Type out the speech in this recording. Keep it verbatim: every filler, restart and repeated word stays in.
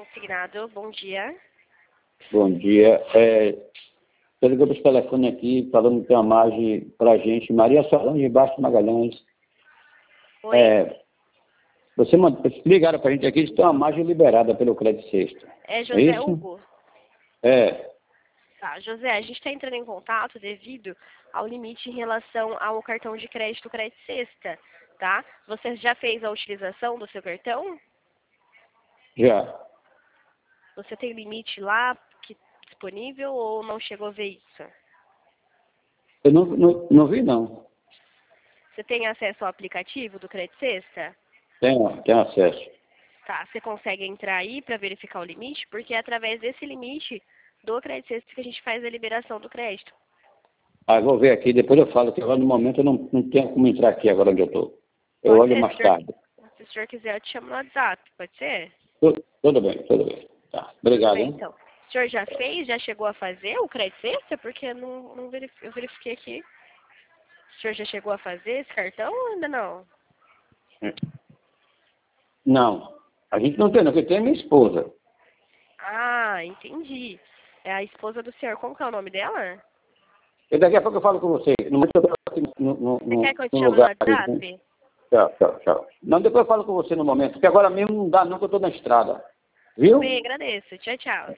consignado. Bom dia. Bom dia. É, eu liguei para os telefones aqui, falando que tem uma margem para a gente. Maria Solange Bastos Magalhães. Oi? É, você mand... ligaram para a gente aqui, que tem uma margem liberada pelo Crédito Sexta. É É José isso? Hugo? É. Tá, José, a gente está entrando em contato devido ao limite em relação ao cartão de crédito Crédito Sexta, tá? Você já fez a utilização do seu cartão? Já. Você tem limite lá que, disponível ou não chegou a ver isso? Eu não, não, não vi, não. Você tem acesso ao aplicativo do Crédito Sexta? Tenho, tenho acesso. Tá, você consegue entrar aí para verificar o limite? Porque é através desse limite do Crédito Sexta que a gente faz a liberação do crédito. Ah, vou ver aqui, depois eu falo, que agora no momento eu não, não tenho como entrar aqui agora onde eu estou. Eu Pode olho ser, mais se o senhor, tarde. se o senhor quiser, eu te chamo no WhatsApp, pode ser? Tudo, tudo bem, tudo bem. Tá. Tudo Obrigado, bem, hein? então. O senhor já fez, já chegou a fazer o Crédito Sexta? Porque eu não, não verif eu verifiquei aqui. O senhor já chegou a fazer esse cartão ou ainda não? Não. A gente não tem, não, porque tem a minha esposa. Ah, entendi. É a esposa do senhor. Como que é o nome dela? E daqui a pouco eu falo com você. No momento eu estou aqui no, no, Você no, quer que eu te no chame no lugar. Né? WhatsApp? Tchau, tchau, tchau. Não, depois eu falo com você no momento, porque agora mesmo não dá não, que eu estou na estrada. Tudo Viu? bem, agradeço. Tchau, tchau.